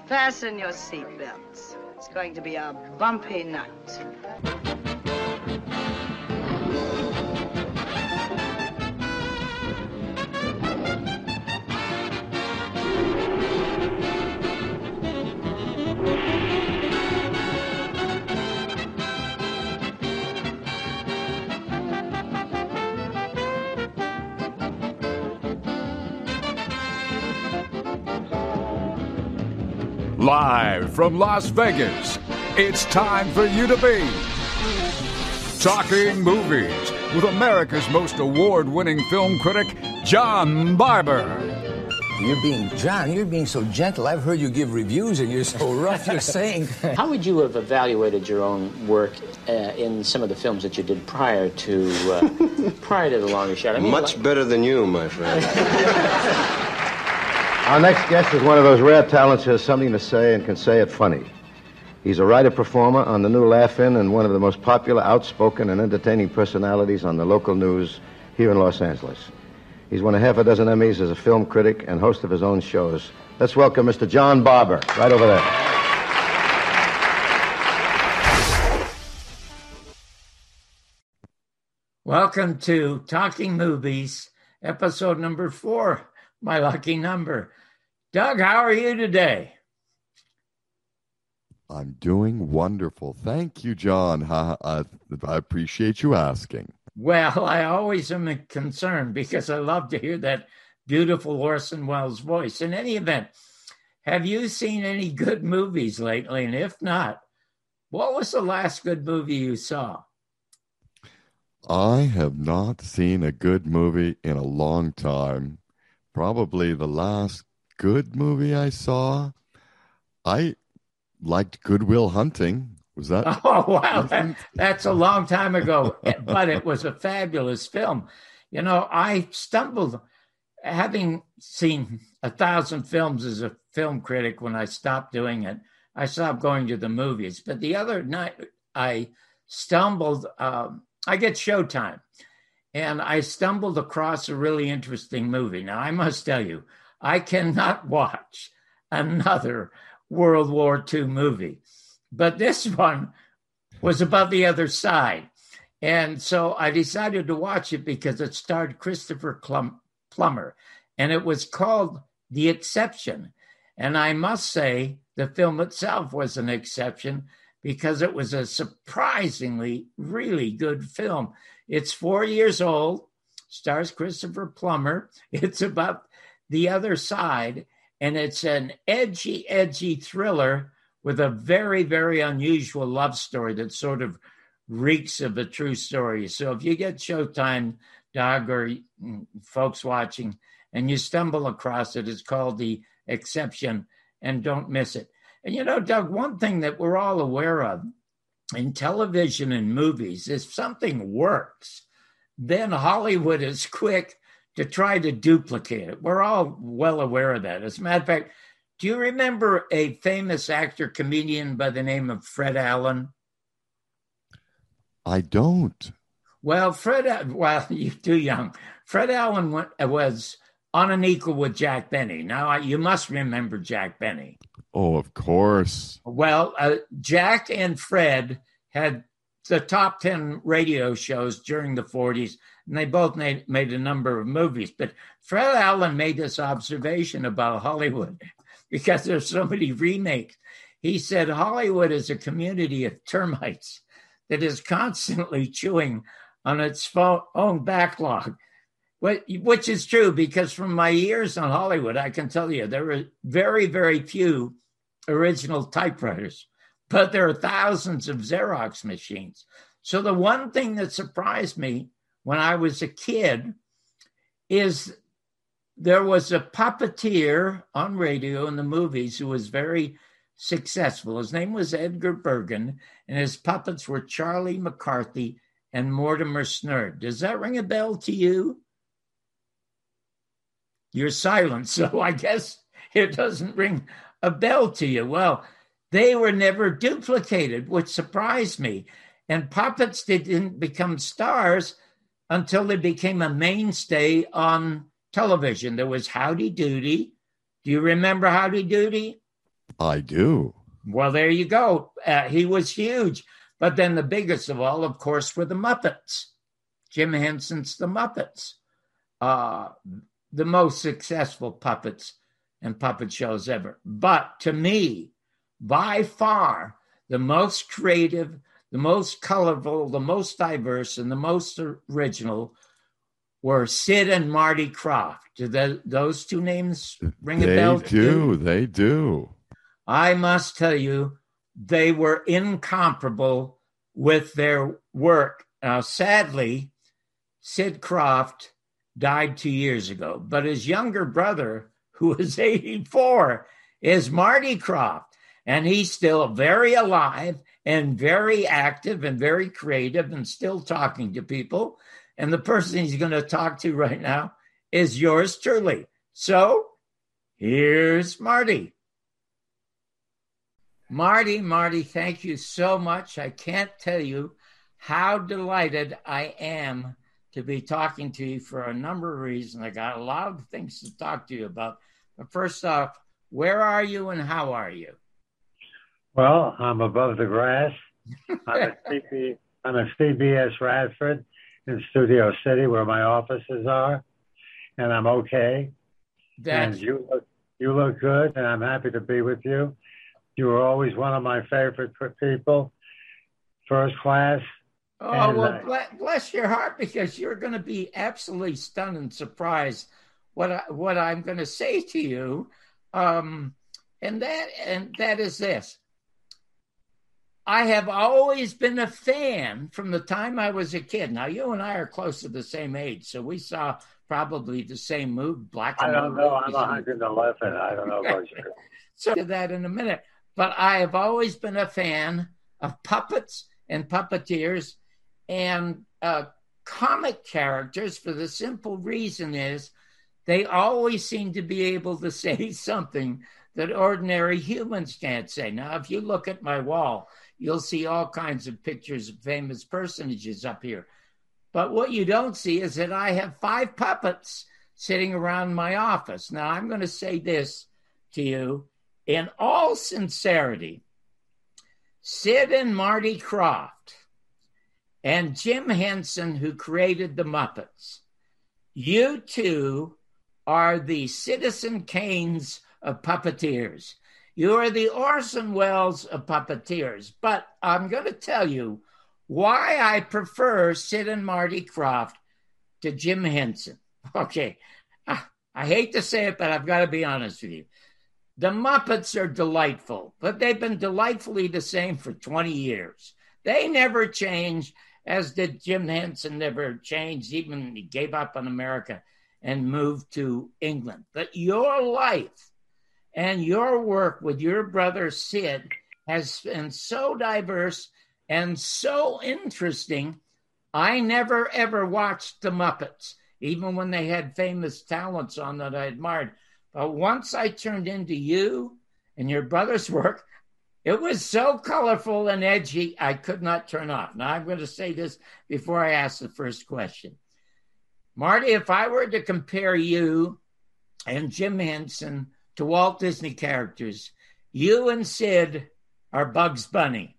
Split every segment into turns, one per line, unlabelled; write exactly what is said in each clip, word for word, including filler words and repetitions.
Fasten your seatbelts. It's going to be a bumpy night.
Live from Las Vegas, it's time for you to be Talking Movies with America's most award-winning film critic, John Barber.
You're being, John, you're being so gentle. I've heard you give reviews and you're so rough. You're saying...
How would you have evaluated your own work uh, in some of the films that you did prior to uh, prior to The Longest Shot? I mean,
Much
like...
better than you, my friend.
Our next guest is one of those rare talents who has something to say and can say it funny. He's a writer-performer on the new Laugh-In and one of the most popular, outspoken, and entertaining personalities on the local news here in Los Angeles. He's won a half a dozen Emmys as a film critic and host of his own shows. Let's welcome Mister John Barber, right over there.
Welcome to Talking Movies, episode number four, my lucky number. Doug, how are you today?
I'm doing wonderful. Thank you, John. I, I, I appreciate you asking.
Well, I always am concerned because I love to hear that beautiful Orson Welles voice. In any event, have you seen any good movies lately? And if not, what was the last good movie you saw?
I have not seen a good movie in a long time. Probably the last good movie I saw, I liked Good Will Hunting. Was that?
Oh, wow. That, that's a long time ago, but it was a fabulous film. You know, I stumbled, having seen a thousand films as a film critic when I stopped doing it, I stopped going to the movies. But the other night, I stumbled, um, I get Showtime, and I stumbled across a really interesting movie. Now, I must tell you, I cannot watch another World War Two movie. But this one was about the other side. And so I decided to watch it because it starred Christopher Plum- Plummer. And it was called The Exception. And I must say the film itself was an exception because it was a surprisingly really good film. It's four years old, stars Christopher Plummer. It's about the other side. And it's an edgy, edgy thriller with a very, very unusual love story that sort of reeks of a true story. So if you get Showtime, Doug, or folks watching, and you stumble across it, it's called The Exception, and don't miss it. And you know, Doug, one thing that we're all aware of in television and movies, if something works, then Hollywood is quick to try to duplicate it. We're all well aware of that. As a matter of fact, do you remember a famous actor, comedian by the name of Fred Allen?
I don't.
Well, Fred, well, you're too young. Fred Allen was on an equal with Jack Benny. Now, you must remember Jack Benny.
Oh, of course.
Well, uh, Jack and Fred had the top ten radio shows during the forties, and they both made, made a number of movies. But Fred Allen made this observation about Hollywood because there's so many remakes. He said Hollywood is a community of termites that is constantly chewing on its own backlog, which is true because from my years on Hollywood, I can tell you there are very, very few original typewriters, but there are thousands of Xerox machines. So the one thing that surprised me when I was a kid is there was a puppeteer on radio in the movies who was very successful. His name was Edgar Bergen, and his puppets were Charlie McCarthy and Mortimer Snerd. Does that ring a bell to you? You're silent, so I guess it doesn't ring a bell to you. Well, they were never duplicated, which surprised me. And puppets didn't become stars until they became a mainstay on television. There was Howdy Doody. Do you remember Howdy Doody?
I do.
Well, there you go. Uh, he was huge. But then the biggest of all, of course, were the Muppets. Jim Henson's The Muppets. Uh, the most successful puppets and puppet shows ever. But to me, by far, the most creative, the most colorful, the most diverse, and the most original were Sid and Marty Krofft. Do the, those two names ring
they
a bell?
They
to you?
do. They do.
I must tell you, they were incomparable with their work. Now, sadly, Sid Krofft died two years ago, but his younger brother, who is eighty-four, is Marty Krofft, and he's still very alive and very active and very creative and still talking to people. And the person he's going to talk to right now is yours truly. So here's Marty. Marty, Marty, thank you so much. I can't tell you how delighted I am to be talking to you for a number of reasons. I got a lot of things to talk to you about. But first off, where are you and how are you?
Well, I'm above the grass. I'm at, C B, I'm at C B S Radford in Studio City, where my offices are, and I'm okay.
That's...
And you look, you look good, and I'm happy to be with you. You were always one of my favorite people, first class.
Oh,
and,
well,
uh,
bless, bless your heart, because you're going to be absolutely stunned and surprised what I, what I'm going to say to you, um, and that and that is this. I have always been a fan from the time I was a kid. Now, you and I are close to the same age, so we saw probably the same movie, Black and
I don't
White
know. I'm
movies.
one hundred eleven. I don't know about you.
So to that in a minute. But I have always been a fan of puppets and puppeteers and uh, comic characters, for the simple reason is they always seem to be able to say something that ordinary humans can't say. Now, if you look at my wall, you'll see all kinds of pictures of famous personages up here. But what you don't see is that I have five puppets sitting around my office. Now, I'm going to say this to you in all sincerity. Sid and Marty Krofft and Jim Henson, who created the Muppets, you two are the Citizen Kanes of puppeteers. You are the Orson Welles of puppeteers. But I'm going to tell you why I prefer Sid and Marty Krofft to Jim Henson. Okay, I, I hate to say it, but I've got to be honest with you. The Muppets are delightful, but they've been delightfully the same for twenty years. They never change, as did Jim Henson never changed, even he gave up on America and moved to England. But your life and your work with your brother Sid has been so diverse and so interesting. I never, ever watched the Muppets, even when they had famous talents on that I admired. But once I turned into you and your brother's work, it was so colorful and edgy, I could not turn off. Now, I'm going to say this before I ask the first question. Marty, if I were to compare you and Jim Henson to Walt Disney characters, you and Sid are Bugs Bunny,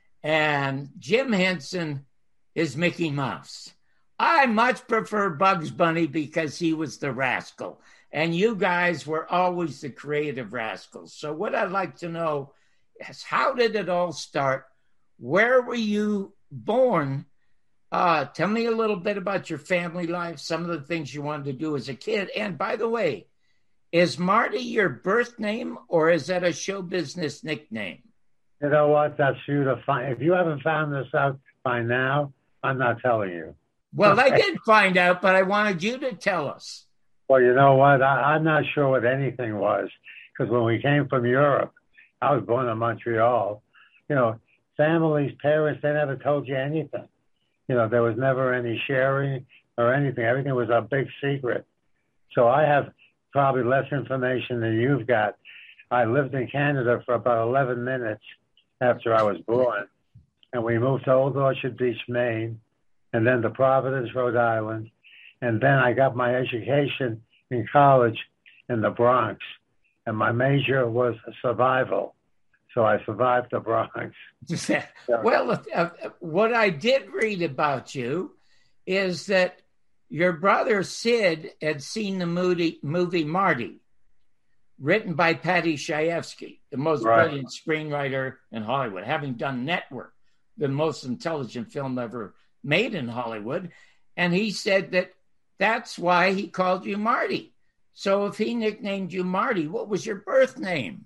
and Jim Henson is Mickey Mouse. I much prefer Bugs Bunny because he was the rascal, and you guys were always the creative rascals. So what I'd like to know is, how did it all start? Where were you born? Uh, tell me a little bit about your family life, some of the things you wanted to do as a kid. And by the way, is Marty your birth name, or is that a show business nickname?
You know what? That's you to find. If you haven't found this out by now, I'm not telling you.
Well, I did find out, but I wanted you to tell us.
Well, you know what? I, I'm not sure what anything was, because when we came from Europe, I was born in Montreal. You know, families, parents, they never told you anything. You know, there was never any sharing or anything. Everything was a big secret. So I have probably less information than you've got. I lived in Canada for about eleven minutes after I was born, and we moved to Old Orchard Beach, Maine, and then to Providence, Rhode Island, and then I got my education in college in the Bronx. and my major was survival. So I survived the Bronx.
Well, uh, what I did read about you is that your brother Sid had seen the movie, movie Marty, written by Paddy Chayefsky, the most
Right.
brilliant screenwriter in Hollywood, having done Network, the most intelligent film ever made in Hollywood. And he said that that's why he called you Marty. So if he nicknamed you Marty, what was your birth name?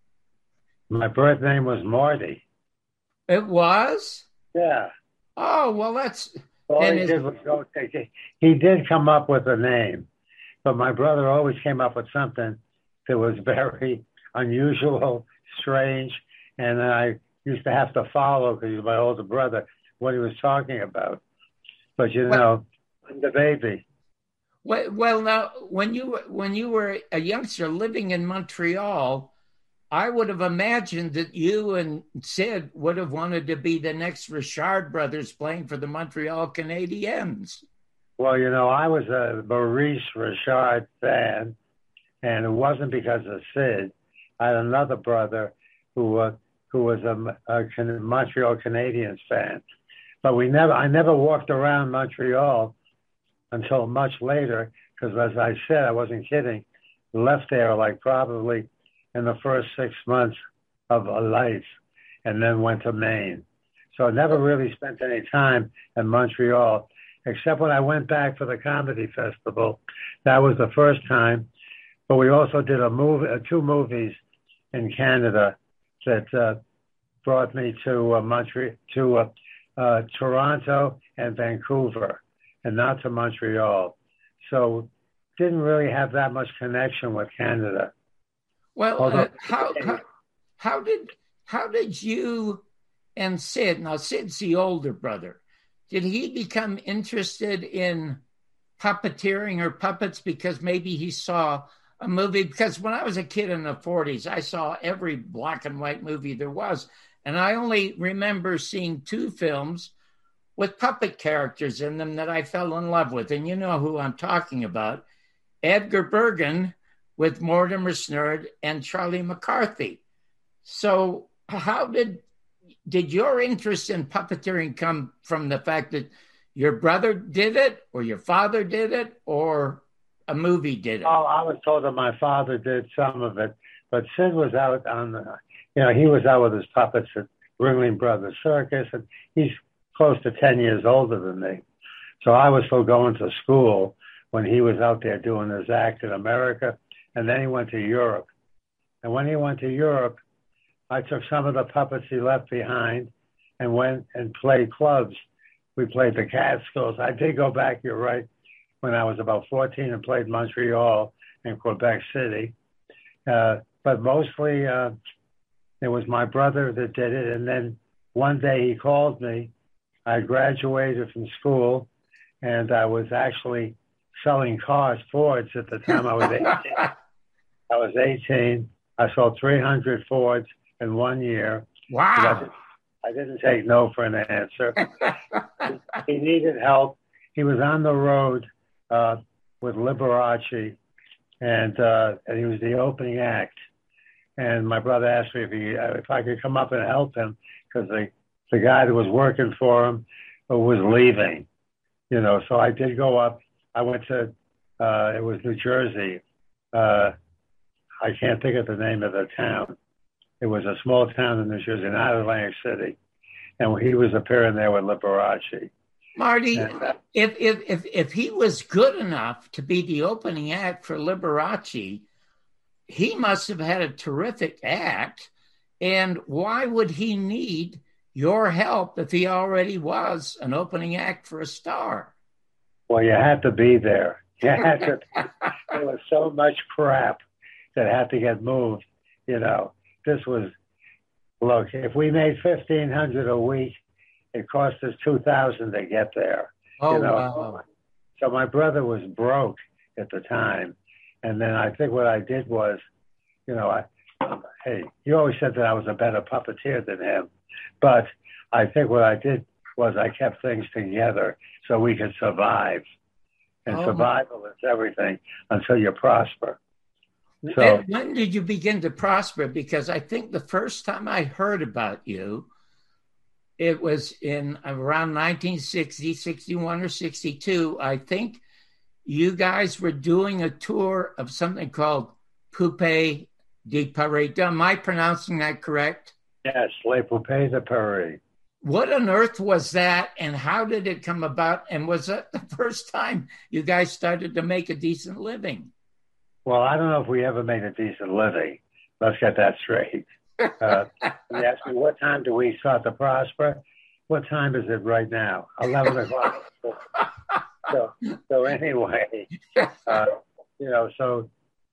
My birth name was Marty.
It was?
Yeah.
Oh, well, that's...
All
then
he
his-
did was go take it. He did come up with a name, but my brother always came up with something that was very unusual, strange, and I used to have to follow, because he was my older brother, what he was talking about. But, you
Well-
know, I'm the baby.
Well, well, now, when you were- when you were a youngster living in Montreal, I would have imagined that you and Sid would have wanted to be the next Richard brothers playing for the Montreal Canadiens.
Well, you know, I was a Maurice Richard fan, and it wasn't because of Sid. I had another brother who uh, who was a, a Can- Montreal Canadiens fan, but we never. I never walked around Montreal until much later, because as I said, I wasn't kidding. Left there like probably in the first six months of a life, and then went to Maine. So I never really spent any time in Montreal, except when I went back for the comedy festival. That was the first time. But we also did a movie, uh, two movies in Canada that uh, brought me to uh, Montreal, to uh, uh, Toronto and Vancouver, and not to Montreal. So didn't really have that much connection with Canada.
Well,
Although-
uh, how, how how did how did you and Sid? Now, Sid's the older brother. Did he become interested in puppeteering or puppets because maybe he saw a movie? Because when I was a kid in the forties, I saw every black and white movie there was, and I only remember seeing two films with puppet characters in them that I fell in love with. And you know who I'm talking about: Edgar Bergen with Mortimer Snerd and Charlie McCarthy. So how did did your interest in puppeteering come from the fact that your brother did it, or your father did it, or a movie did it?
Oh, I was told that my father did some of it, but Sid was out on the, you know, he was out with his puppets at Ringling Brothers Circus, and he's close to ten years older than me. So I was still going to school when he was out there doing his act in America, and then he went to Europe. And when he went to Europe, I took some of the puppets he left behind and went and played clubs. We played the Catskills. I did go back, you're right, when I was about fourteen and played Montreal and Quebec City. Uh, but mostly uh, it was my brother that did it. And then one day he called me. I graduated from school, and I was actually selling cars, Fords, at the time. I was eighteen. I was eighteen. I sold three hundred Fords in one year.
Wow.
I didn't take no for an answer. He needed help. He was on the road uh, with Liberace, and uh, and he was the opening act. And my brother asked me if he if I could come up and help him, because the the guy that was working for him was leaving. You know, so I did go up. I went to uh, it was New Jersey. Uh, I can't think of the name of the town. It was a small town in New Jersey, not Atlantic City. And he was appearing there with Liberace.
Marty,
And, uh,
if, if if if he was good enough to be the opening act for Liberace, he must have had a terrific act. And why would he need your help if he already was an opening act for a star?
Well, you had to be there. You had to. There was so much crap that had to get moved. You know, this was, look, if we made fifteen hundred a week, it cost us two thousand to get there.
Oh,
you know?
wow.
So my brother was broke at the time. And then I think what I did was, you know, I, hey, you always said that I was a better puppeteer than him. But I think what I did was I kept things together so we could survive. And
Oh,
survival is everything until you prosper. So
And when did you begin to prosper? Because I think the first time I heard about you, it was in around nineteen sixty, sixty-one or sixty-two. I think you guys were doing a tour of something called Poupée de Paris. Am I pronouncing that correct?
yes, Les Poupées de Paris.
What on earth was that, and how did it come about? And was that the first time you guys started to make a decent living?
Well, I don't know if we ever made a decent living. Let's get that straight. Uh, you ask me, what time do we start to prosper? What time is it right now? eleven o'clock. So, so anyway, uh, you know, so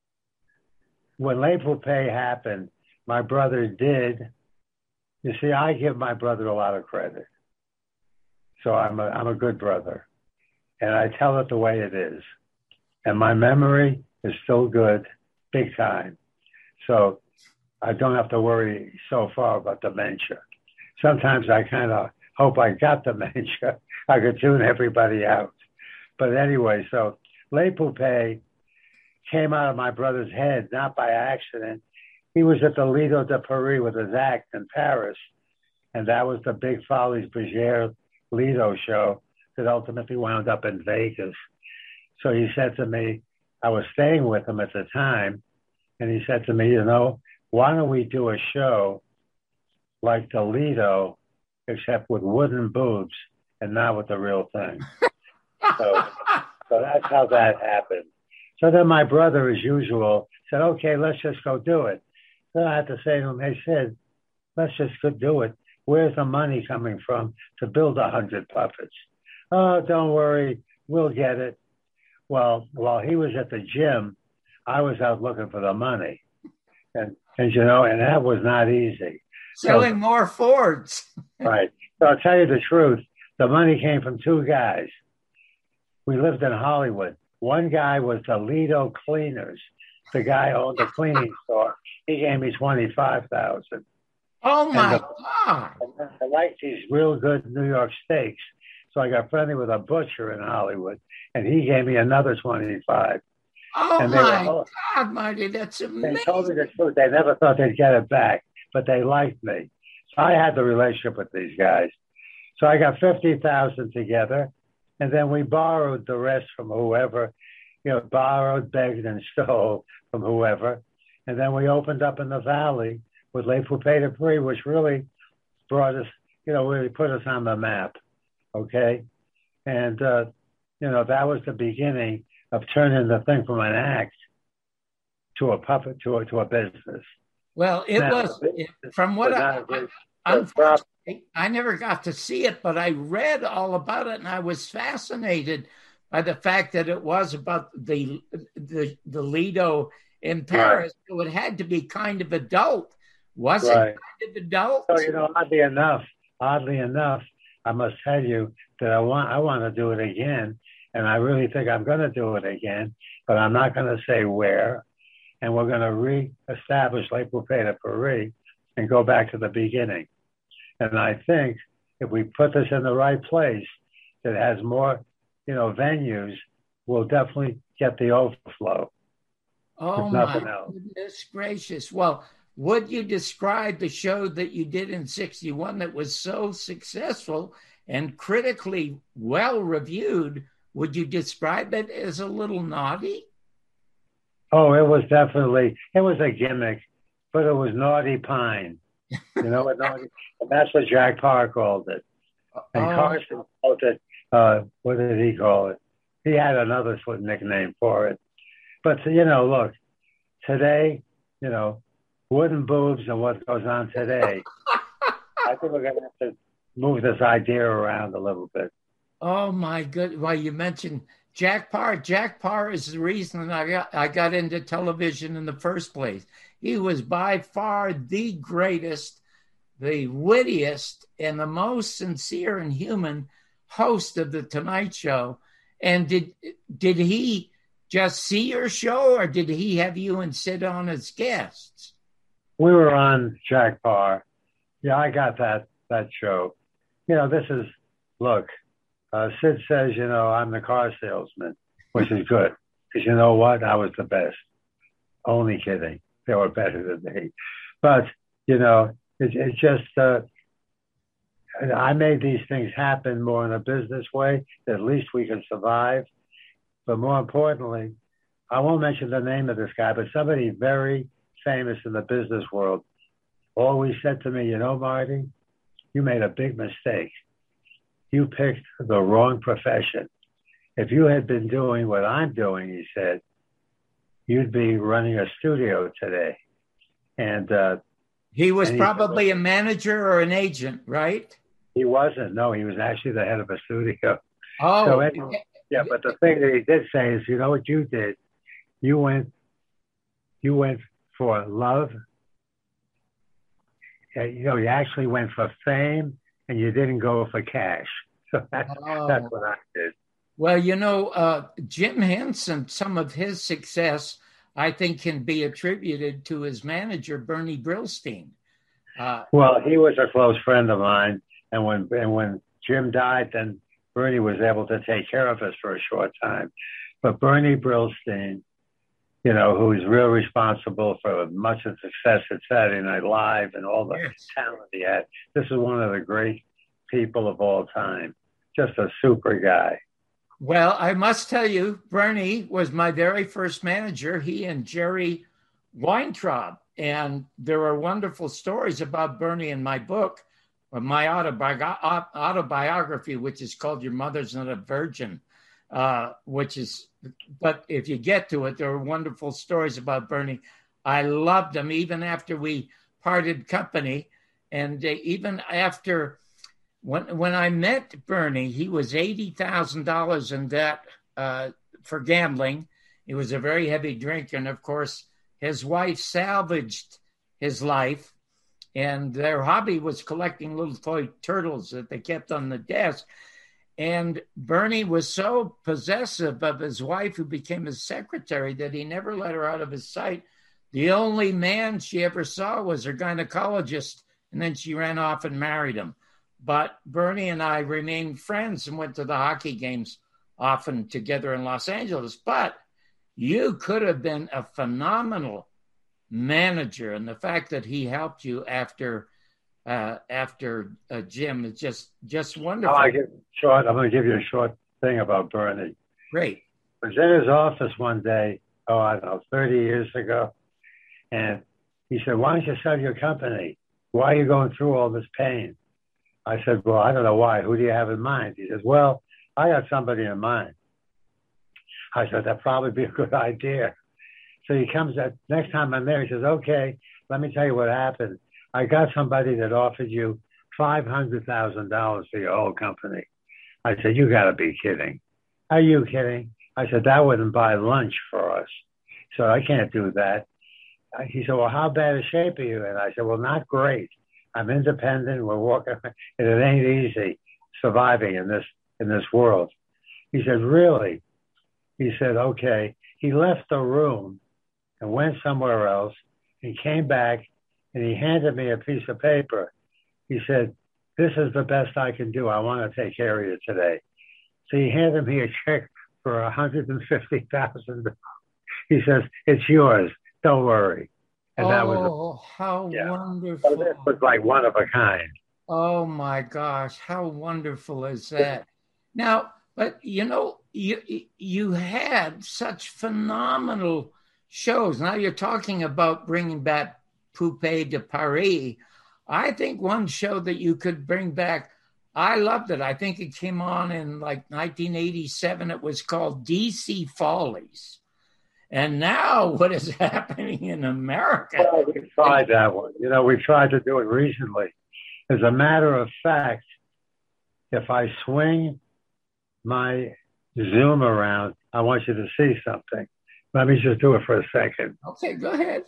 when Les Poupées happened, my brother did. You see, I give my brother a lot of credit. So I'm a, I'm a good brother. And I tell it the way it is. And my memory is still good, big time. So I don't have to worry so far about dementia. Sometimes I kind of hope I got dementia. I could tune everybody out. But anyway, so Les Poupées came out of my brother's head, not by accident. He was at the Lido de Paris with his act in Paris. And that was the big Folies Bergère Lido show that ultimately wound up in Vegas. So he said to me, I was staying with him at the time, and he said to me, you know, why don't we do a show like the Lido, except with wooden boobs and not with the real thing? so, so that's how that happened. So then my brother, as usual, said, okay, let's just go do it. So I had to say to him, hey, Sid, let's just go do it. Where's the money coming from to build a hundred puppets? Oh, don't worry, we'll get it. Well, while he was at the gym, I was out looking for the money. And, and you know, and that was not easy.
Selling
So,
more Fords.
right. So I'll tell you the truth. The money came from two guys. We lived in Hollywood. One guy was the Lido Cleaners. The guy owned the cleaning store. He gave me twenty-five thousand dollars.
Oh, my
the,
God.
And I liked these real good New York steaks. So I got friendly with a butcher in Hollywood, and he gave me another twenty-five.
Oh,
and
my
were,
God, Marty, that's amazing.
They told me the truth. They never thought they'd get it back, but they liked me. So I had the relationship with these guys. So I got fifty thousand together, and then we borrowed the rest from whoever, you know, borrowed, begged, and stole from whoever. And then we opened up in the Valley with Les Poupées de Paris, which really brought us, you know, really put us on the map, okay? And, uh, you know, that was the beginning of turning the thing from an act to a puppet, to a, to a business.
Well, it
Now,
was, it, from what I, I, unfortunately, I never got to see it, but I read all about it, and I was fascinated by the fact that it was about the the, the Lido in Paris. Right. So it had to be kind of adult. Was right. it kind of adult?
So, you know, oddly enough, oddly enough, I must tell you that I want I want to do it again, and I really think I'm going to do it again, but I'm not going to say where. And we're going to re-establish Les Poupées de Paris and go back to the beginning. And I think if we put this in the right place that has more, you know, venues, we'll definitely get the overflow.
Oh, my goodness gracious. Well, would you describe the show that you did in sixty-one that was so successful and critically well reviewed? Would you describe it as a little naughty?
Oh, it was definitely, it was a gimmick, but it was Naughty Pine. You know what naughty, and that's what Jack Parr called it. And oh. Carson called it, uh, what did he call it? He had another sort of nickname for it. But, you know, look, today, you know, wooden boobs and what goes on today, I think we're going to have to move this idea around a little bit.
Oh, my good. Well, you mentioned Jack Parr. Jack Parr is the reason I got, I got into television in the first place. He was by far the greatest, the wittiest, and the most sincere and human host of The Tonight Show. And did did he just see your show, or did he have you and Sid on as guests?
We were on Jack Parr. Yeah, I got that that show. You know, this is, look, uh, Sid says, you know, I'm the car salesman, which is good. Because you know what? I was the best. Only kidding. They were better than me. But, you know, it, it's just, uh, I made these things happen more in a business way. At least we can survive. But more importantly, I won't mention the name of this guy, but somebody very famous in the business world always said to me, you know, Marty, you made a big mistake. You picked the wrong profession. If you had been doing what I'm doing, he said, you'd be running a studio today. And uh,
he was
and
probably
he,
a manager or an agent, right?
He wasn't. No, he was actually the head of a studio.
Oh,
so anyway, yeah. But the thing that he did say is, you know what you did? You went, you went for love. You know, you actually went for fame, and you didn't go for cash. So that's
oh.
that's what I did.
Well, you know, uh, Jim Henson, some of his success, I think, can be attributed to his manager, Bernie Brillstein. Uh,
well, he was a close friend of mine. And when and when Jim died, then Bernie was able to take care of us for a short time. But Bernie Brillstein, you know, who is real responsible for much of the success at Saturday Night Live and all the yes. talent he had, this is one of the great people of all time. Just a super guy.
Well, I must tell you, Bernie was my very first manager, he and Jerry Weintraub. And there are wonderful stories about Bernie in my book, or my autobi- autobiography, which is called Your Mother's Not a Virgin, uh, which is, but if you get to it, there are wonderful stories about Bernie. I loved him even after we parted company. And uh, even after, when when I met Bernie, he was eighty thousand dollars in debt uh, for gambling. He was a very heavy drinker. And of course, his wife salvaged his life. And their hobby was collecting little toy turtles that they kept on the desk. And Bernie was so possessive of his wife, who became his secretary, that he never let her out of his sight. The only man she ever saw was her gynecologist, and then she ran off and married him. But Bernie and I remained friends and went to the hockey games often together in Los Angeles. But you could have been a phenomenal manager, and the fact that he helped you after uh, after uh, Jim is just just wonderful.
I give short. I'm going to give you a short thing about Bernie.
Great.
I was in his office one day, oh, I don't know, thirty years ago, and he said, "Why don't you sell your company? Why are you going through all this pain?" I said, "Well, I don't know why. Who do you have in mind?" He says, "Well, I got somebody in mind." I said, "That'd probably be a good idea." So he comes at next time I'm there, he says, "Okay, let me tell you what happened. I got somebody that offered you five hundred thousand dollars for your whole company." I said, "You got to be kidding. Are you kidding?" I said, "That wouldn't buy lunch for us. So I can't do that." He said, "Well, how bad a shape are you in?" I said, "Well, not great. I'm independent. We're walking, and it ain't easy surviving in this in this world." He said, "Really?" He said, "Okay." He left the room and went somewhere else. He came back and he handed me a piece of paper. He said, "This is the best I can do. I want to take care of you today." So he handed me a check for one hundred fifty thousand dollars. He says, "It's yours. Don't worry." And
oh,
that was a,
how
yeah.
wonderful.
So it was like one of a kind.
Oh, my gosh. How wonderful is that? Now, but, you know, you you had such phenomenal shows. Now you're talking about bringing back Poupée de Paris. I think one show that you could bring back, I loved it. I think it came on in like nineteen eighty-seven. It was called D C Follies. And now what is happening in America?
Well, we tried that one. You know, we tried to do it recently. As a matter of fact, if I swing my Zoom around, I want you to see something. Let me just do it for a second.
Okay, go ahead.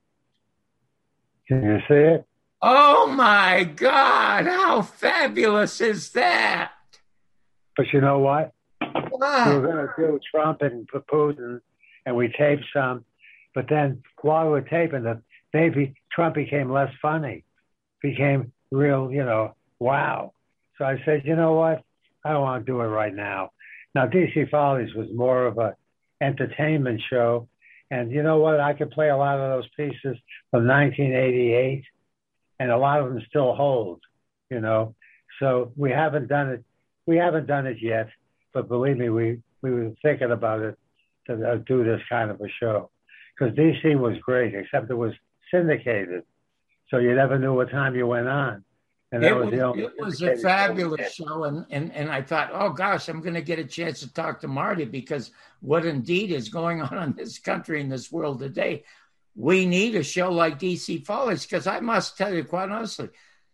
Can you see it?
Oh, my God. How fabulous is that?
But you know what?
Wow.
We were going to do Trump and Putin, and we taped some. But then while we were taping them, maybe Trump became less funny, became real, you know, wow. So I said, you know what? I don't want to do it right now. Now, D C Follies was more of a entertainment show, And you know what? I could play a lot of those pieces from nineteen eighty-eight, and a lot of them still hold, you know. So we haven't done it. We haven't done it yet, but believe me, we, we were thinking about it to uh, do this kind of a show. Because D C was great, except it was syndicated. So you never knew what time you went on. And that
it
was,
was,
the only
it was a fabulous show. And, and, and I thought, oh, gosh, I'm going to get a chance to talk to Marty, because what indeed is going on in this country, in this world today, we need a show like D C Follies, because I must tell you quite honestly,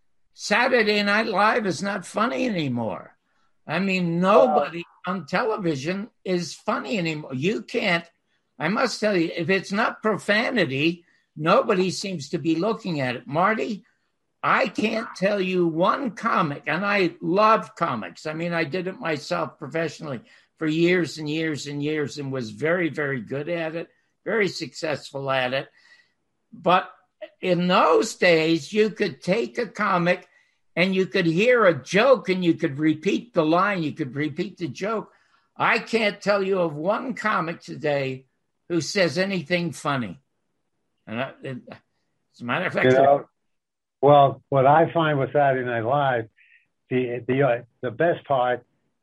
Saturday Night Live is not funny anymore. I mean, nobody on television is funny anymore. You can't, I must tell you, if it's not profanity, nobody seems to be looking at it. Marty, I can't tell you one comic, and I love comics. I mean, I did it myself professionally for years and years and years and was very, very good at it, very successful at it. But in those days, you could take a comic and you could hear a joke and you could repeat the line, you could repeat the joke. I can't tell you of one comic today who says anything funny. And I, it, as a matter of fact,
you know, well, what I find with Saturday Night Live, the the uh, the best part,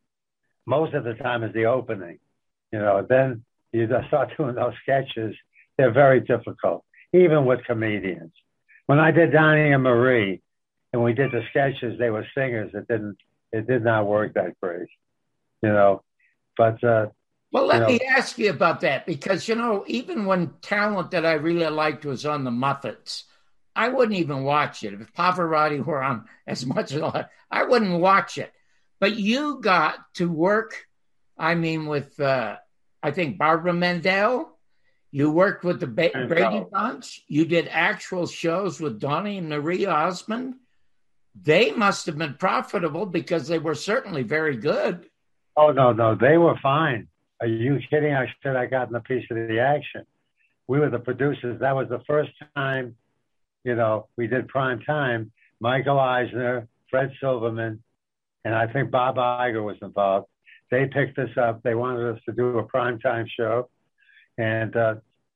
most of the time, is the opening. You know, then you just start doing those sketches. They're very difficult, even with comedians. When I did Donnie and Marie, and we did the sketches, they were singers. It didn't. It did not work that great. You know, but. Uh,
Well, let
you know,
me ask you about that, because, you know, even when talent that I really liked was on the Muppets, I wouldn't even watch it. If Pavarotti were on as much as I, I wouldn't watch it. But you got to work, I mean, with, uh, I think, Barbara Mendel. You worked with the ba- Brady Bunch. You did actual shows with Donnie and Marie Osmond. They must have been profitable, because they were certainly very good.
Oh, no, no, they were fine. Are you kidding? I should have gotten a piece of the action. We were the producers. That was the first time, you know, we did prime time. Michael Eisner, Fred Silverman, and I think Bob Iger was involved. They picked us up. They wanted us to do a prime time show. And uh,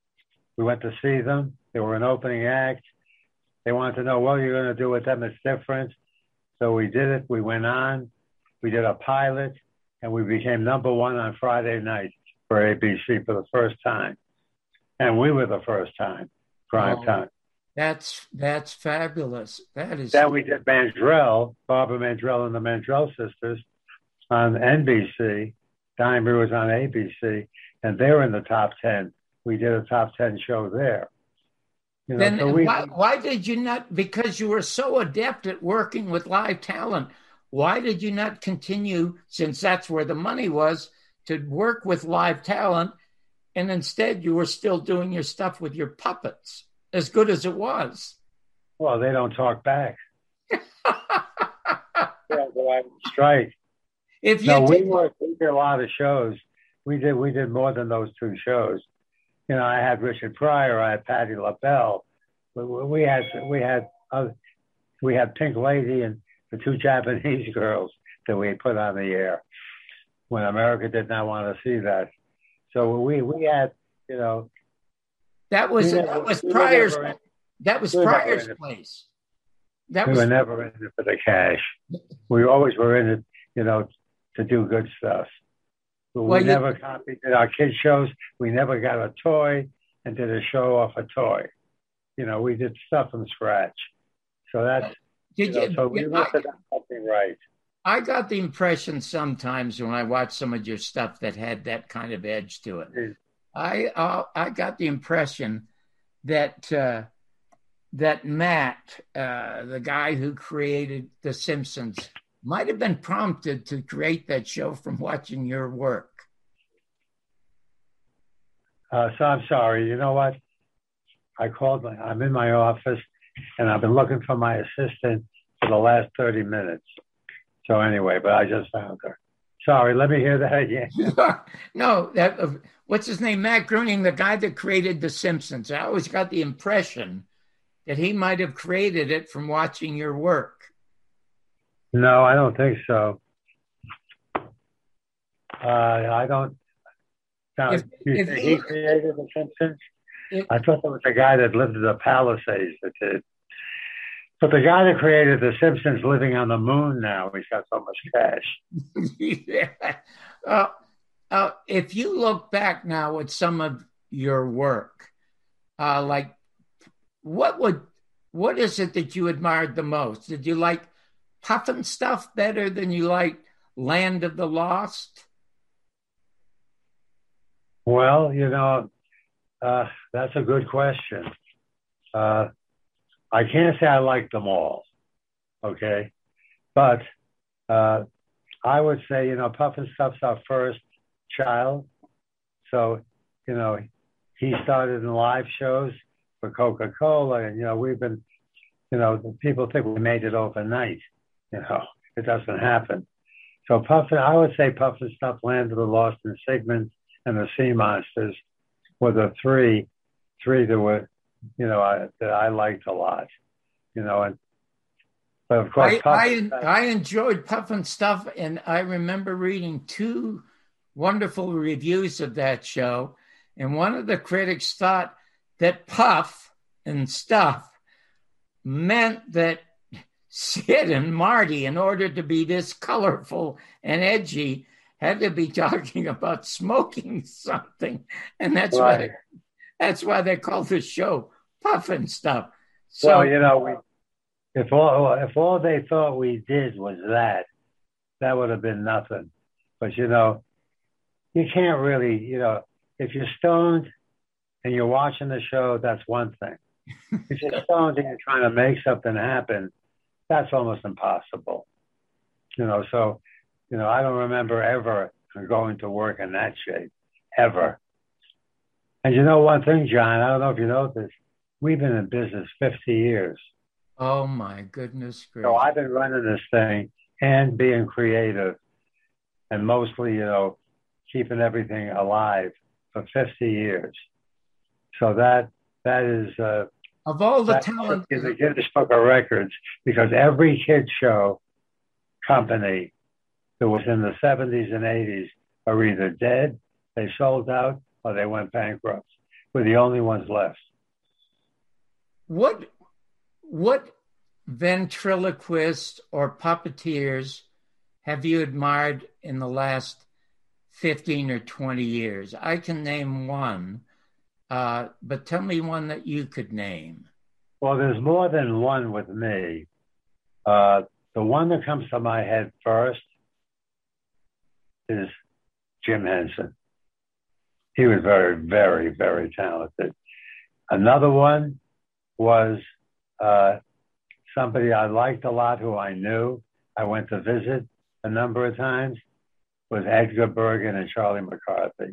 we went to see them. They were an opening act. They wanted to know, what are you going to do with them? It's different. So we did it. We went on. We did a pilot. And we became number one on Friday night for A B C for the first time. And we were the first time, prime
Oh,
time.
That's that's fabulous. That is.
Then we did Mandrell, Barbara Mandrell and the Mandrell Sisters on N B C. Dimer was on A B C, and they were in the top ten. We did a top ten show there. You know,
Then
so we,
why, why did you not, because you were so adept at working with live talent, why did you not continue, since that's where the money was, to work with live talent, and instead you were still doing your stuff with your puppets, as good as it was?
Well, they don't talk back. Yeah, go out and strike.
If you
no, we
did,
worked. We did a lot of shows. We did. We did more than those two shows. You know, I had Richard Pryor. I had Patti LaBelle. We, we had. We had. Uh, we had Pink Lady and the two Japanese girls that we put on the air when America did not want to see that. So we we had, you know,
that was
we
that
never,
was
we
Pryor's
in,
that was
we
Pryor's
in
place. That
we
was
were never in it for the cash. We always were in it, you know, to do good stuff. But
well,
we
you,
never copied in our kids shows. We never got a toy and did a show off a toy. You know, we did stuff from scratch. So that's.
Did
you know,
you,
so we
I,
must have done something right.
I got the impression sometimes when I watched some of your stuff that had that kind of edge to it.
Mm.
I uh, I got the impression that uh, that Matt, uh, the guy who created The Simpsons, might have been prompted to create that show from watching your work.
Uh, so I'm sorry. You know what? I called. My, I'm in my office. And I've been looking for my assistant for the last thirty minutes. So anyway, but I just found her. Sorry, let me hear that again.
No, that uh, what's his name? Matt Groening, the guy that created The Simpsons. I always got the impression that he might have created it from watching your work.
No, I don't think so. Uh, I don't. Now,
If-
you
if
say
you-
he created The Simpsons?
If-
I thought there was a guy that lived in the Palisades that did. But the guy that created The Simpsons living on the moon now. He's got so much cash.
yeah. uh, uh, if you look back now at some of your work, uh, like what would what is it that you admired the most? Did you like Puffin Stuff better than you liked Land of the Lost?
Well, you know, uh, that's a good question. Uh, I can't say I like them all, okay? But uh, I would say, you know, Puffin Stuff's our first child. So, you know, he started in live shows for Coca-Cola, and, you know, we've been, you know, people think we made it overnight. You know, it doesn't happen. So Puffin, I would say Puffin Stuff, Land of the Lost, and Sigmund and the Sea Monsters were the three, three that were, you know, I, that I liked a lot, you know, and but of course,
I,
Puffin,
I, I enjoyed Puffin Stuff, and I remember reading two wonderful reviews of that show, and one of the critics thought that Puff and Stuff meant that Sid and Marty, in order to be this colorful and edgy, had to be talking about smoking something, and that's
right.
why they, that's why they called the show Puffin Stuff. So
well, you know, we, if all if all they thought we did was that, that would have been nothing. But you know, you can't really, you know, if you're stoned and you're watching the show, that's one thing. If you're stoned and you're trying to make something happen, that's almost impossible. You know, so, you know, I don't remember ever going to work in that shape, ever. And you know one thing, John, I don't know if you know this, we've been in business fifty years.
oh my goodness gracious.
So I've been running this thing and being creative and mostly, you know, keeping everything alive for fifty years. So that that is uh,
Of all the
that
talent,
in the Guinness Book of Records, because every kid show company that was in the seventies and eighties are either dead, they sold out, or they went bankrupt. We're the only ones left.
what what ventriloquists or puppeteers have you admired in the last fifteen or twenty years? I can name one, uh, but tell me one that you could name.
Well, there's more than one with me. Uh, the one that comes to my head first is Jim Henson. He was very, very, very talented. Another one was uh, somebody I liked a lot, who I knew. I went to visit a number of times, was Edgar Bergen and Charlie McCarthy.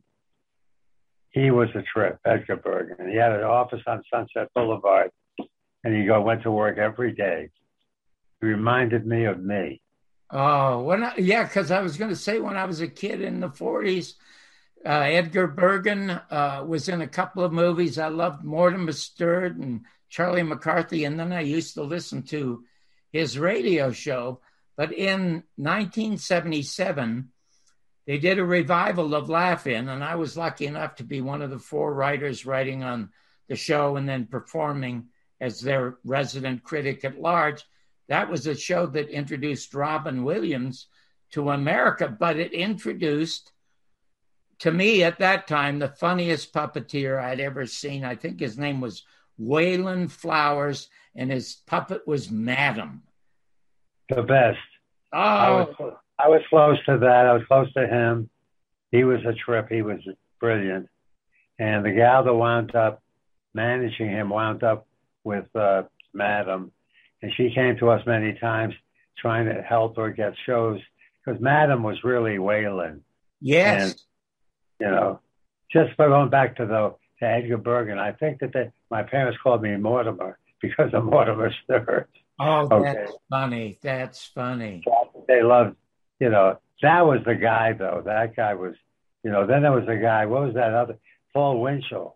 He was a trip, Edgar Bergen. He had an office on Sunset Boulevard, and he go, went to work every day. He reminded me of me.
Oh, when I, yeah, because I was going to say when I was a kid in the forties, uh, Edgar Bergen uh, was in a couple of movies. I loved Mortimer Stewart and Charlie McCarthy, and then I used to listen to his radio show. But in nineteen seventy-seven, they did a revival of Laugh-In, and I was lucky enough to be one of the four writers writing on the show and then performing as their resident critic at large. That was a show that introduced Robin Williams to America, but it introduced, to me at that time, the funniest puppeteer I'd ever seen. I think his name was Waylon Flowers, and his puppet was Madam.
The best.
Oh,
I was, I was close to that. I was close to him. He was a trip. He was brilliant. And the gal that wound up managing him wound up with uh, Madam. And she came to us many times trying to help her get shows, because Madam was really Waylon.
yes.
And, you know, just by going back to the to Edgar Bergen, I think that they, my parents called me Mortimer because of Mortimer Stewart.
Oh,
Okay.
that's funny. That's funny.
They loved, you know, that was the guy, though. That guy was, you know, then there was a guy, what was that other? Paul Winchell.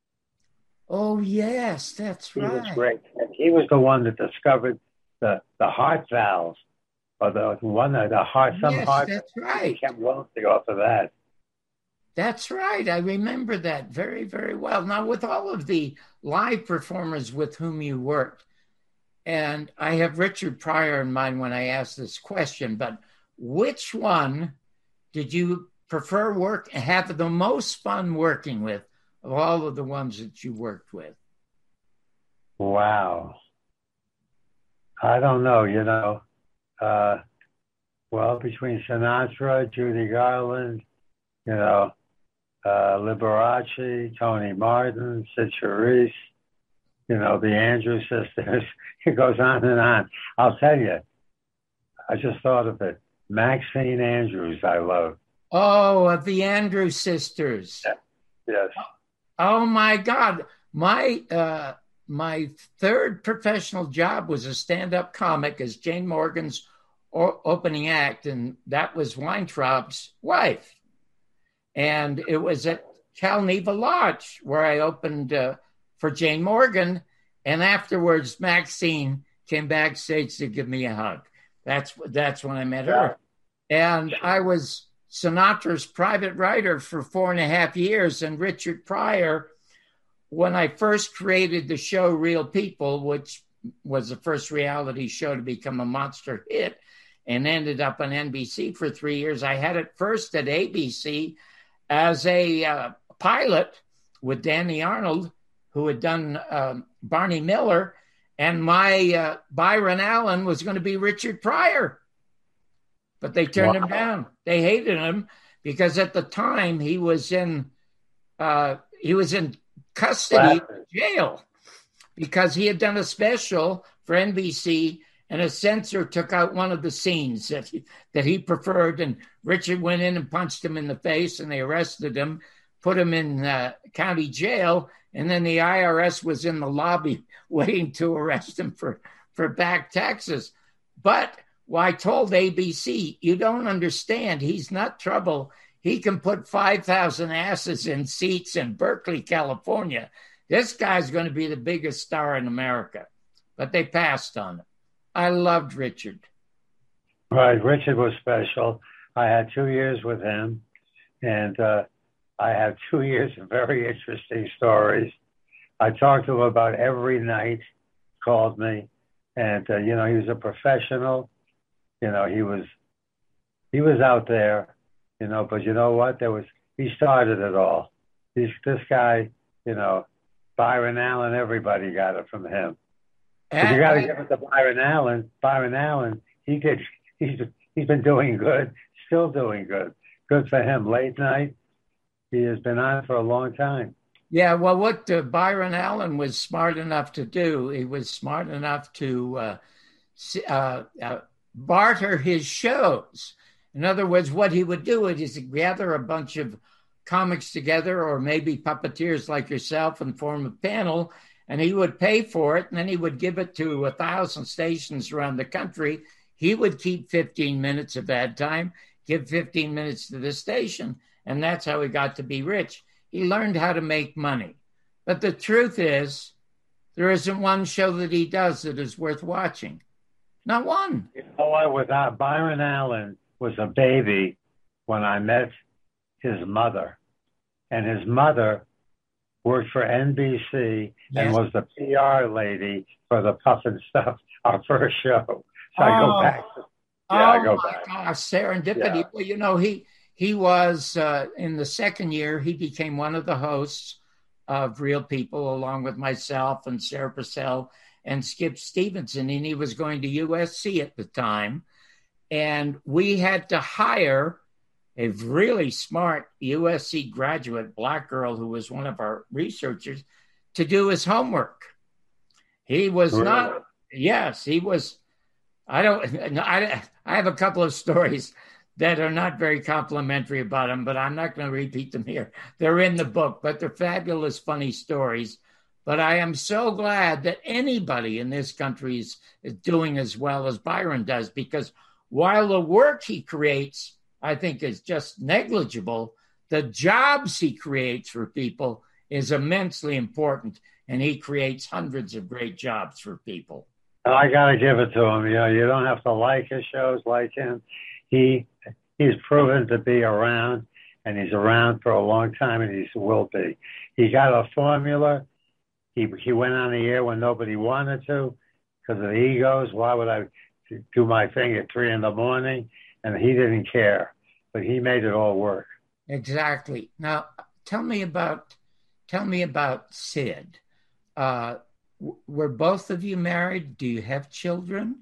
Oh, yes, that's
He
right.
was great. And he was the one that discovered the, the heart valves, or the one, the heart, some
Yes,
heart.
that's right.
He became wealthy off of that.
That's right. I remember that very, very well. Now, with all of the live performers with whom you worked, and I have Richard Pryor in mind when I ask this question, but which one did you prefer work have the most fun working with of all of the ones that you worked with?
Wow. I don't know, you know. Uh, well, between Sinatra, Judy Garland, you know, uh, Liberace, Tony Martin, Sid Charisse, you know, the Andrews sisters. It goes on and on. I'll tell you, I just thought of it. Maxine Andrews, I love.
Oh, of the Andrews sisters.
Yeah. Yes.
Oh my God. My uh, my third professional job was a stand-up comic as Jane Morgan's o- opening act, and that was Weintraub's wife. And it was at Calneva Lodge where I opened uh, for Jane Morgan, and afterwards Maxine came backstage to give me a hug. That's that's when I met her. And I was Sinatra's private writer for four and a half years. And Richard Pryor, when I first created the show Real People, which was the first reality show to become a monster hit and ended up on N B C for three years, I had it first at A B C as a uh, pilot with Danny Arnold, who had done uh, Barney Miller, and my uh, Byron Allen was going to be Richard Pryor. But they turned wow. him down. They hated him because at the time he was in uh, he was in custody wow. jail because he had done a special for N B C, and a censor took out one of the scenes that he, that he preferred, and Richard went in and punched him in the face, and they arrested him, put him in uh, county jail, and then the I R S was in the lobby waiting to arrest him for, for back taxes. But well, I told A B C, you don't understand. He's not trouble. He can put five thousand asses in seats in Berkeley, California. This guy's going to be the biggest star in America. But they passed on it. I loved Richard.
Right. Richard was special. I had two years with him, and uh, I had two years of very interesting stories. I talked to him about every night, called me, and, uh, you know, he was a professional. You know, he was he was out there, you know, but you know what? There was he started it all. He's, this guy, you know, Byron Allen, everybody got it from him. But you got to give it to Byron Allen. Byron Allen, he did. He's he's been doing good, still doing good. Good for him. Late night, he has been on for a long time.
Yeah, well, what uh, Byron Allen was smart enough to do, he was smart enough to uh, uh, uh, barter his shows. In other words, what he would do is gather a bunch of comics together, or maybe puppeteers like yourself, and form a panel, and he would pay for it, and then he would give it to a thousand stations around the country. He would keep fifteen minutes of ad time, give fifteen minutes to the station, and that's how he got to be rich. He learned how to make money. But the truth is, there isn't one show that he does that is worth watching. Not one.
You know what? Without Byron Allen was a baby when I met his mother, and his mother worked for N B C and
Yes.
was the P R lady for the Puff and Stuff, our first show. So
Oh.
I go back. To, yeah,
oh
I go
my
back.
gosh, serendipity.
Yeah.
Well, you know, he he was uh, in the second year, he became one of the hosts of Real People, along with myself and Sarah Purcell and Skip Stevenson, and he was going to U S C at the time. And we had to hire a really smart U S C graduate, black girl, who was one of our researchers, to do his homework. He was
Really?
not, yes, he was, I don't, I, I have a couple of stories that are not very complimentary about him, but I'm not going to repeat them here. They're in the book, but they're fabulous, funny stories. But I am so glad that anybody in this country is, is doing as well as Byron does, because while the work he creates, I think, is just negligible, the jobs he creates for people is immensely important, and he creates hundreds of great jobs for people.
I got to give it to him. You know, you don't have to like his shows, like him. He he's proven to be around, and he's around for a long time, and he will be. He got a formula. He he went on the air when nobody wanted to because of the egos. Why would I do my thing at three in the morning? And he didn't care, but he made it all work.
Exactly. Now, tell me about tell me about Sid. Uh, w- were both of you married? Do you have children?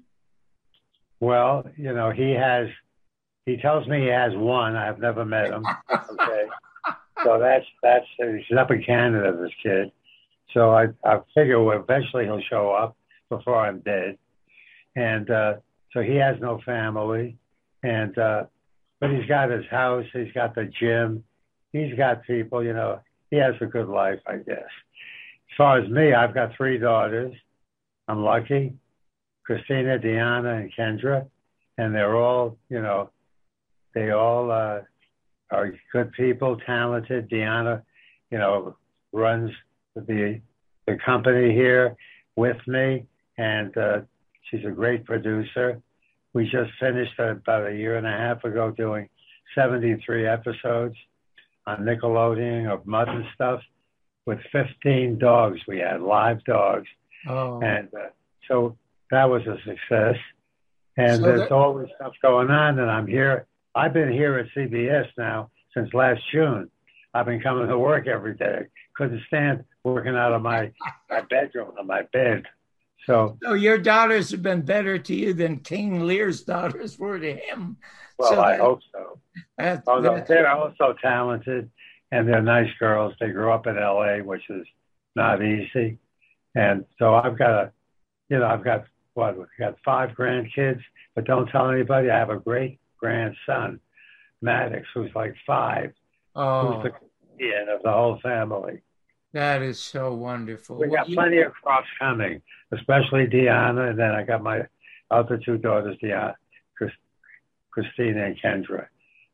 Well, you know, he has. He tells me he has one. I've never met him. Okay, so that's that's he's up in Canada, this kid. So I I figure eventually he'll show up before I'm dead, and uh, so he has no family, and uh, but he's got his house, he's got the gym, he's got people. You know, he has a good life, I guess. As far as me, I've got three daughters. I'm lucky, Christina, Deanna, and Kendra, and they're all, you know, they all uh, are good people, talented. Deanna, you know, runs the the company here with me, and uh, she's a great producer. We just finished about a year and a half ago doing seventy-three episodes on Nickelodeon of Mud and Stuff with fifteen dogs. We had live dogs,
Oh,
and uh, so that was a success. And
So
there's
that-
always stuff going on, and I'm here. I've been here at C B S now since last June. I've been coming to work every day. Couldn't stand working out of my, my bedroom, on my bed. So,
so your daughters have been better to you than King Lear's daughters were to him.
well,
So
I
that-
hope so.
that-
Although
that-
they're also talented, and they're nice girls. They grew up in L A, which is not easy. And so I've got a, you know, I've got, what, we've got five grandkids, but don't tell anybody. I have a great grandson, Maddox, who's like five,
oh,
who's the comedian of the whole family.
that is so wonderful.
We
Well,
got
you-
plenty of crops coming, especially Deanna, and then I got my other two daughters, Deanna, Chris, Christina and Kendra.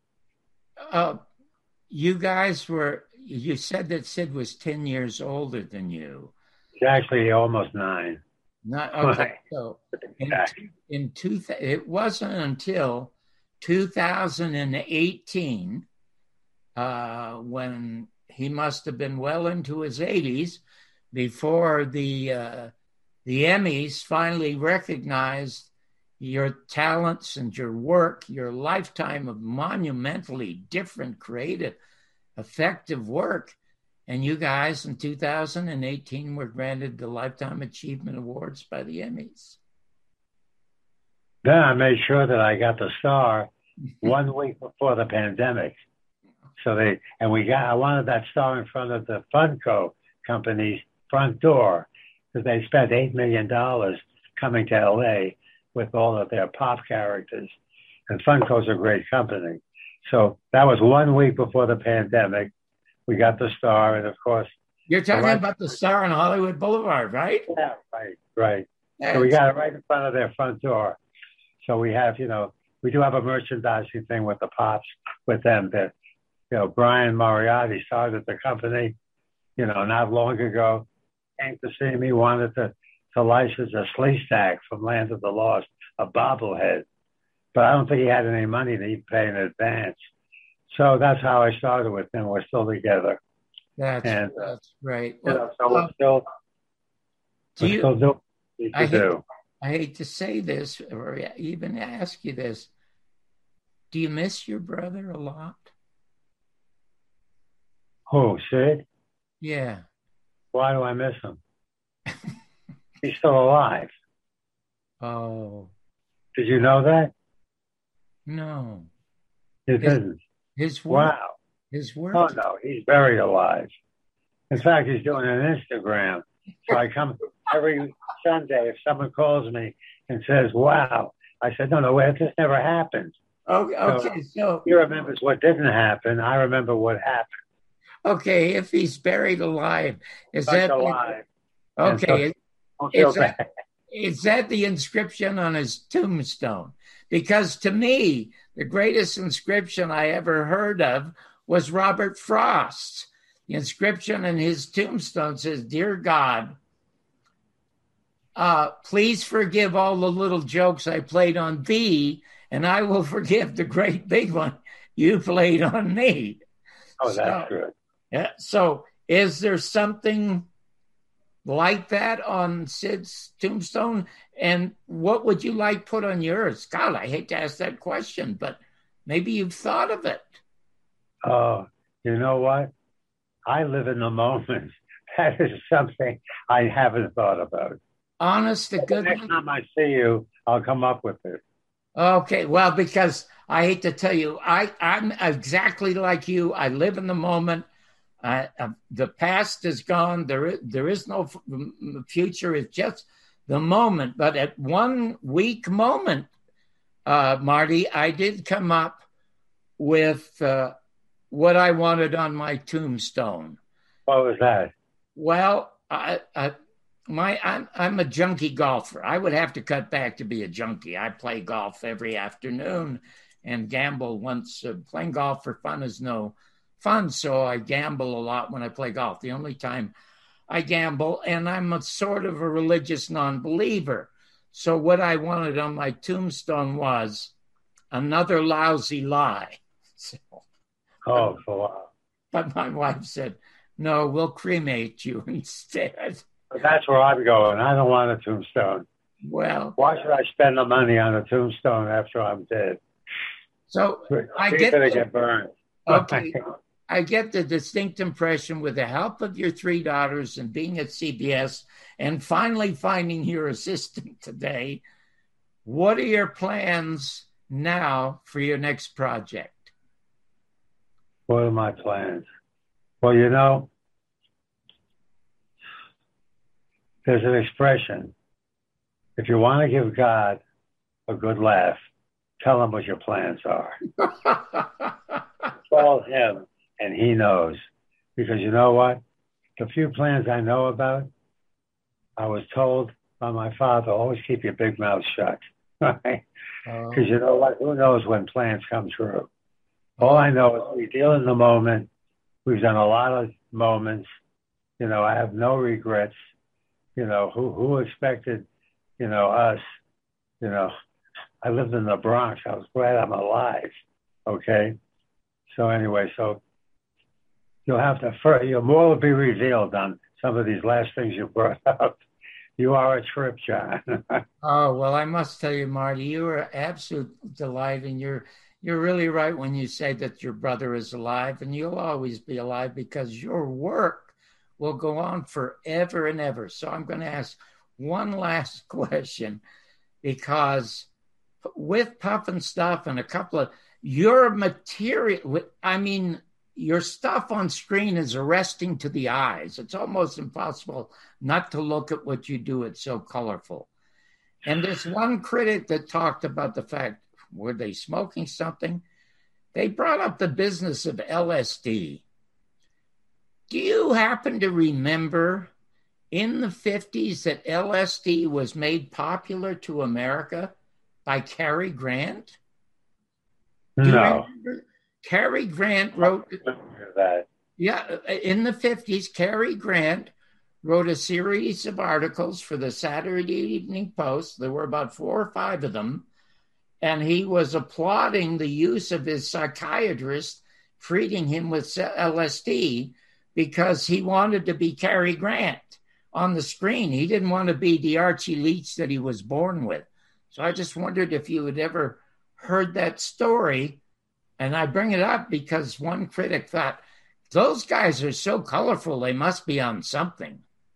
uh, you guys were, you said that Sid was ten years older than you.
She's actually almost nine.
Not okay.
Right.
So in,
Exactly.
in two, it wasn't until two thousand eighteen uh, when he must have been well into his eighties before the uh, the Emmys finally recognized your talents and your work, your lifetime of monumentally different, creative, effective work. And you guys in two thousand eighteen were granted the Lifetime Achievement Awards by the Emmys.
Then I made sure that I got the star one week before the pandemic. So they, and we got, I wanted that star in front of the Funko company's front door because they spent eight million dollars coming to L A with all of their pop characters. And Funko's a great company. So that was one week before the pandemic. We got the star, and of course,
You're talking
Right.
about the star on Hollywood Boulevard, right?
yeah, right, right. So we got it right in front of their front door. So we have, you know, we do have a merchandising thing with the Pops, with them that, you know, Brian Moriarty started the company, you know, not long ago, came to see me, wanted to, to license a Sleestak from Land of the Lost, a bobblehead. But I don't think he had any money to pay in advance. So that's how I started with him. We're still together.
That's,
And, uh,
that's right.
You know,
Well,
so we're
uh,
still,
do
we're
you-
still doing what we need
I
to
hate-
do.
I hate to say this or even ask you this. Do you miss your brother a lot?
Who, Sid?
Yeah.
Why do I miss him? He's still alive.
Oh,
Did you know that?
no.
You
His-
didn't.
His work.
Wow.
His work.
Oh, no, he's buried alive. In fact, he's doing an Instagram. So I come every Sunday if someone calls me and says, wow. I said, no, no, wait, this never happened.
Okay, okay, so
He remembers what didn't happen. I remember what happened.
okay, if he's buried alive, is
Stuck
that
alive.
okay?
And Don't feel
Is that,
bad.
is that the inscription on his tombstone? Because to me, the greatest inscription I ever heard of was Robert Frost's. The inscription in his tombstone says, "Dear God, uh, please forgive all the little jokes I played on thee, and I will forgive the great big one you played on me."
Oh, that's
so,
good.
Yeah. So is there something like that on Sid's tombstone? And what would you like put on yours? God, I hate to ask that question, but maybe you've thought of it.
Oh, you know what? I live in the moment. That is something I haven't thought about.
Honest to goodness.
Next time I see you, I'll come up with it.
Okay, well, because I hate to tell you, I, I'm exactly like you. I live in the moment. Uh, uh, the past is gone. There is, there is no f- future. It's just the moment. But at one weak moment, uh, Marty, I did come up with uh, what I wanted on my tombstone.
What was that?
Well, I, I, my I'm, I'm a junkie golfer. I would have to cut back to be a junkie. I play golf every afternoon and gamble once. Uh, playing golf for fun is no fun, so I gamble a lot when I play golf. The only time I gamble, and I'm a sort of a religious non-believer. So what I wanted on my tombstone was another lousy lie. So,
oh, wow.
But my wife said, no, we'll cremate you instead.
But that's where I'm going. I don't want a tombstone.
Well,
why should I spend the money on a tombstone after I'm dead?
So I
get
to
get burned.
Okay, I get the distinct impression, with the help of your three daughters and being at C B S and finally finding your assistant today, what are your plans now for your next project?
What are my plans? Well, you know, there's an expression. If you want to give God a good laugh, tell him what your plans are. Call him, and he knows. Because you know what? The few plans I know about, I was told by my father, always keep your big mouth shut. Right? Because oh. you know what? Who knows when plans come true? All I know is we deal in the moment. We've done a lot of moments. You know, I have no regrets. You know, who who expected, you know, us, you know, I lived in the Bronx. I was glad I'm alive. Okay. So anyway, so you'll have to, first, your more will be revealed on some of these last things you brought up. You are a trip, John.
Oh, well, I must tell you, Marty, you are an absolute delight, and you're You're really right when you say that your brother is alive, and you'll always be alive because your work will go on forever and ever. So I'm going to ask one last question, because with Puff and Stuff and a couple of your material, I mean, your stuff on screen is arresting to the eyes. It's almost impossible not to look at what you do. It's so colorful. And there's one critic that talked about the fact, were they smoking something? They brought up the business of L S D. Do you happen to remember in the fifties that L S D was made popular to America by Cary Grant? Do
no.
you remember? Cary Grant wrote
that.
Yeah, in the fifties, Cary Grant wrote a series of articles for the Saturday Evening Post. There were about four or five of them. And he was applauding the use of his psychiatrist treating him with L S D because he wanted to be Cary Grant on the screen. He didn't want to be the Archie Leach that he was born with. So I just wondered if you had ever heard that story. And I bring it up because one critic thought, those guys are so colorful, they must be on something.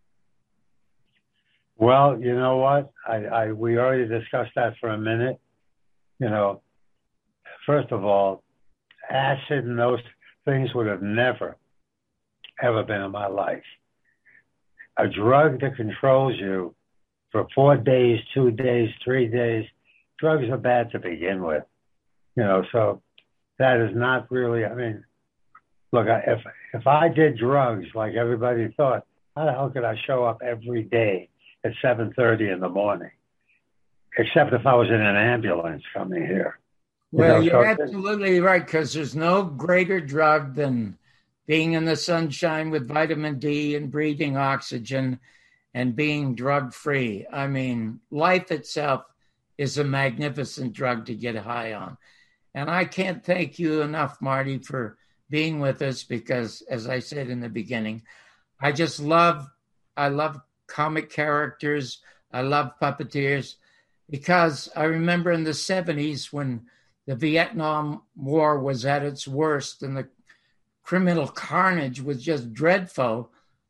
Well, you know what? I, I we already discussed that for a minute. You know, first of all, acid and those things would have never, ever been in my life. A drug that controls you for four days, two days, three days, drugs are bad to begin with. You know, so that is not really, I mean, look, if if I did drugs like everybody thought, how the hell could I show up every day at seven thirty in the morning? Except if I was in an ambulance coming here.
Well, you know, you're so absolutely right, because there's no greater drug than being in the sunshine with vitamin D and breathing oxygen and being drug-free. I mean, life itself is a magnificent drug to get high on. And I can't thank you enough, Marty, for being with us because, as I said in the beginning, I just love, I love comic characters. I love puppeteers because I remember in the seventies when the Vietnam War was at its worst and the criminal carnage was just dreadful.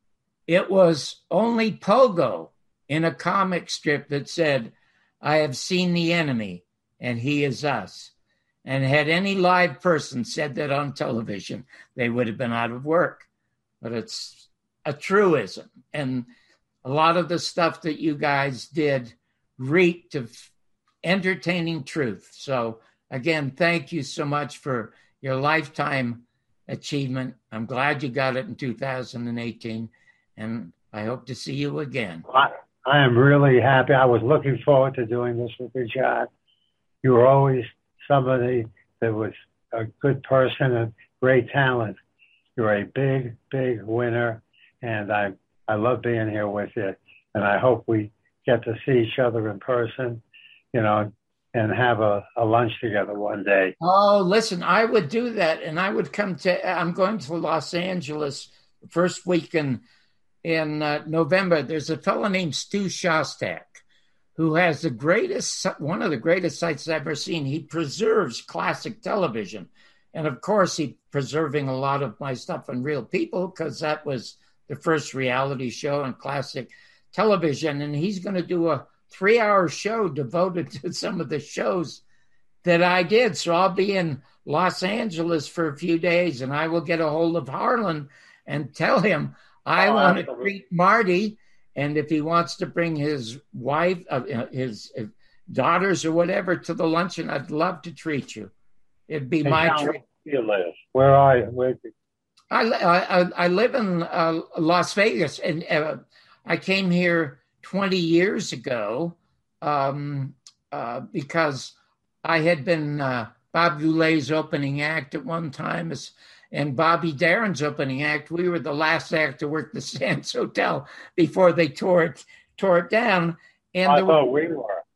It was only Pogo in a comic strip that said, I have seen the enemy and he is us. And had any live person said that on television, they would have been out of work. But it's a truism. And a lot of the stuff that you guys did reeked of entertaining truth. So again, thank you so much for your lifetime achievement. I'm glad you got it in two thousand eighteen, and I hope to see you again.
I, I am really happy. I was looking forward to doing this with you, John. You were always somebody that was a good person and great talent. You're a big, big winner, and I I love being here with you, and I hope we get to see each other in person, you know, and have a, a lunch together one day.
Oh, listen, I would do that, and I would come to, I'm going to Los Angeles the first week in, in uh, November. There's a fellow named Stu Shostak who has the greatest, one of the greatest sites I've ever seen. He preserves classic television. And of course, he's preserving a lot of my stuff on Real People because that was the first reality show on classic television. And he's going to do a three-hour show devoted to some of the shows that I did. So I'll be in Los Angeles for a few days, and I will get a hold of Harlan and tell him I oh, want absolutely. to treat Marty, and if he wants to bring his wife, uh, his uh, daughters or whatever to the luncheon, I'd love to treat you. It'd be hey, my
John,
treat.
Where you live? Where are you? Where
I, I, I live in uh, Las Vegas, and uh, I came here twenty years ago um, uh, because I had been uh, Bob Goulet's opening act at one time as, and Bobby Darin's opening act. We were the last act to work the Sands Hotel before they tore it, tore it down. And
I
the,
thought we were.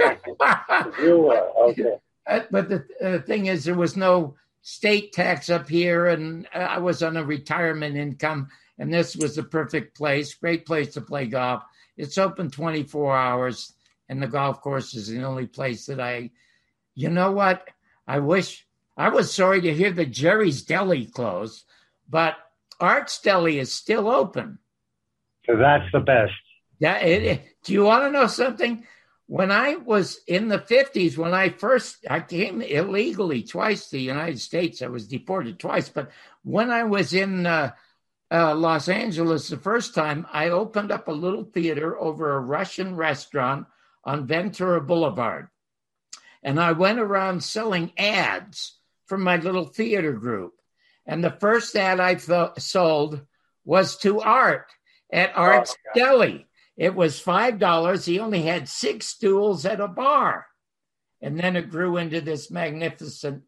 You were, okay.
But the uh, thing is, there was no state tax up here, and I was on a retirement income, and this was the perfect place, great place to play golf. It's open twenty-four hours, and the golf course is the only place that I, you know what? I wish, I was sorry to hear that Jerry's Deli closed, but Art's Deli is still open.
So that's the best.
Yeah. It, it, do you want to know something? When I was in the fifties, when I first, I came illegally twice to the United States. I was deported twice. But when I was in uh, uh, Los Angeles the first time, I opened up a little theater over a Russian restaurant on Ventura Boulevard. And I went around selling ads for my little theater group. And the first ad I th- sold was to Art at Art's oh, Deli. It was five dollars. He only had six stools at a bar. And then it grew into this magnificent,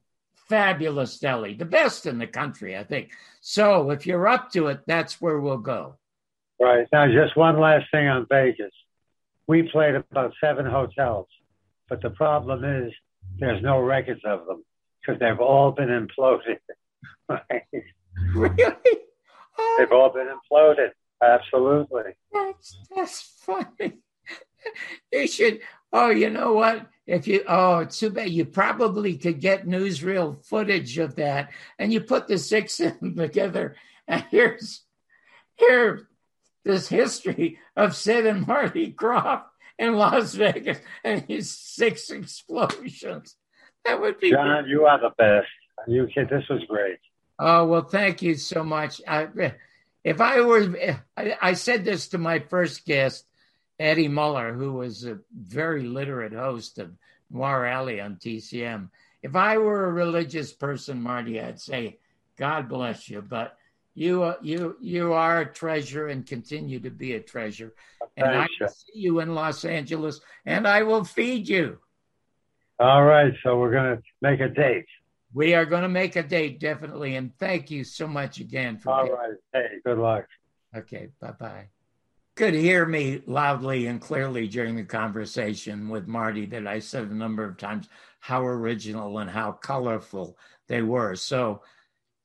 fabulous deli, the best in the country, I think. So if you're up to it, that's where we'll go.
Right. Now, just one last thing on Vegas. We played about seven hotels, but the problem is there's no records of them because they've all been imploded. Right?
Really? Oh.
They've all been imploded. Absolutely.
That's, that's funny. You should, oh, you know what? If you, oh, it's too bad. You probably could get newsreel footage of that, and you put the six of them together, and here's, here, this history of Sid and Marty Krofft in Las Vegas, and his six explosions. That would be
John,
good.
You are the best. You kid, this was great.
Oh, well, thank you so much. I, if I were, I, I said this to my first guest, Eddie Muller, who was a very literate host of Noir Alley on T C M. If I were a religious person, Marty, I'd say, God bless you. But you, uh, you, you are a treasure and continue to be a treasure. And I will see you in Los Angeles, and I will feed you.
All right, so we're going to make a date.
We are going to make a date, definitely. And thank you so much again. For
All
being...
right. Hey, good luck.
Okay, bye-bye. Could hear me loudly and clearly during the conversation with Marty that I said a number of times how original and how colorful they were. So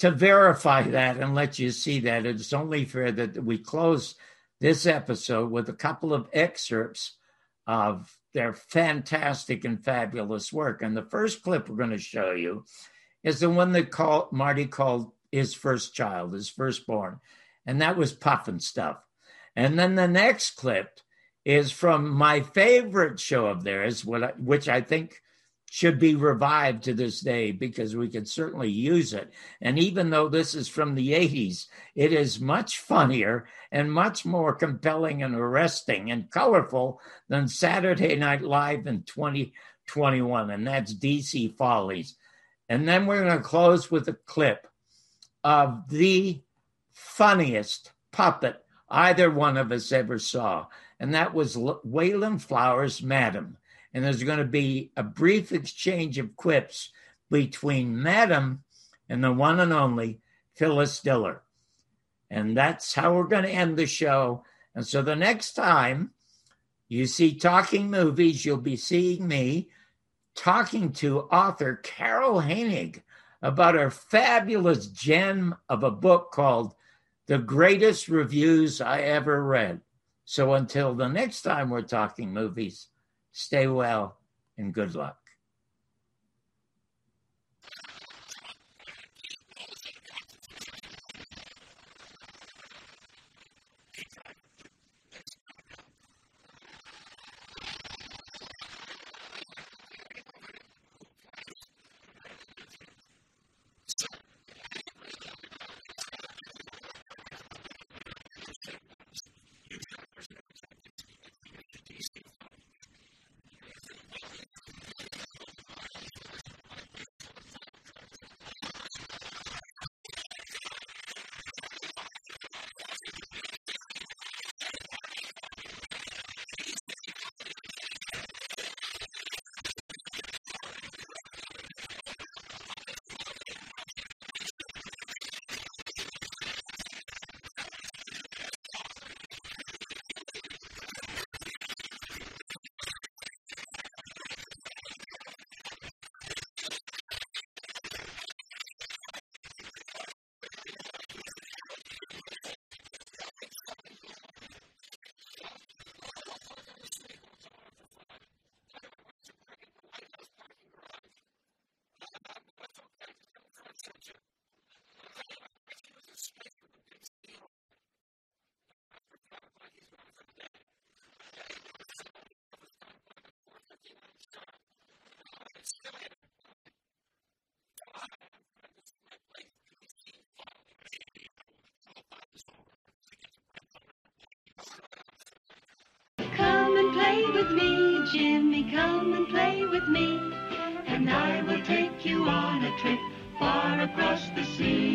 to verify that and let you see that, it's only fair that we close this episode with a couple of excerpts of their fantastic and fabulous work. And the first clip we're going to show you is the one that called, Marty called his first child, his firstborn. And that was Puffin' Stuff. And then the next clip is from my favorite show of theirs, what I, which I think should be revived to this day because we could certainly use it. And even though this is from the eighties, it is much funnier and much more compelling and arresting and colorful than Saturday Night Live in twenty twenty-one, and that's D C Follies. And then we're going to close with a clip of the funniest puppet either one of us ever saw, and that was Wayland Flowers' Madam. And there's going to be a brief exchange of quips between Madam and the one and only Phyllis Diller. And that's how we're going to end the show. And so the next time you see Talking Movies, you'll be seeing me talking to author Carol Hainig about her fabulous gem of a book called The Greatest Reviews I Ever Read. So until the next time we're talking movies, stay well and good luck.
Play with me, Jimmy, come and play with me, and I will take you on a trip far across the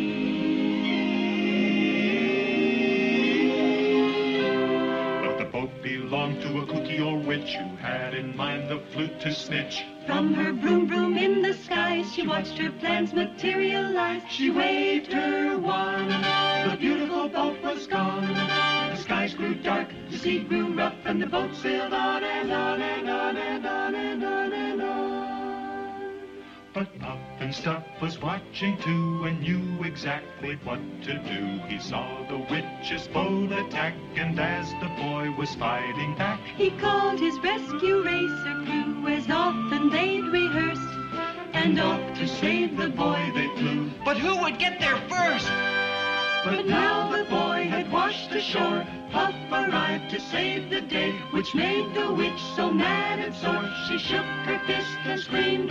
sea.
But the boat belonged to a cookie or witch who had in mind the flute to snitch.
From her broom broom in the skies, she watched her plans materialize. She waved her wand, the beautiful boat was gone. The skies grew dark, the sea grew rough, and the boat sailed on and on and on and on and on and on.
But Puffin' Stuff was watching too and knew exactly what to do. He saw the witch's boat attack, and as the boy was fighting back,
he called his rescue racer crew as often they'd rehearsed, and off to save the boy they flew.
But who would get there first?
But now the boy had washed ashore, Puff arrived to save the day, which made the witch so mad and sore, she shook her fist and screamed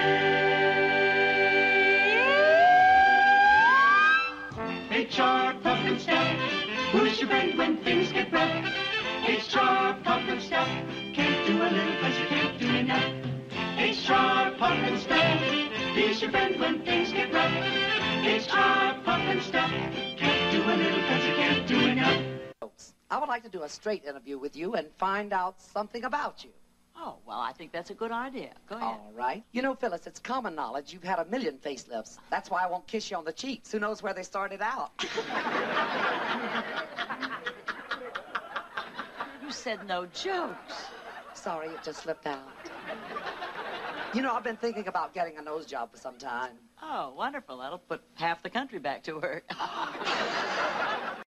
away. H R Puffin' Stuff, who's your friend when things get rough? H R Puffin' Stuff, can't do a little cause you can't do enough. H R Puffin' Stuff, he's your friend when things get rough. H R Puffin' Stuff, can't do a little cause you can't do enough.
I would like to do a straight interview with you and find out something about you.
Oh, well, I think that's a good idea. Go ahead.
All right. You know, Phyllis, it's common knowledge you've had a million facelifts. That's why I won't kiss you on the cheeks. Who knows where they started out?
You said no jokes.
Sorry, it just slipped out. You know, I've been thinking about getting a nose job for some time.
Oh, wonderful. That'll put half the country back to work.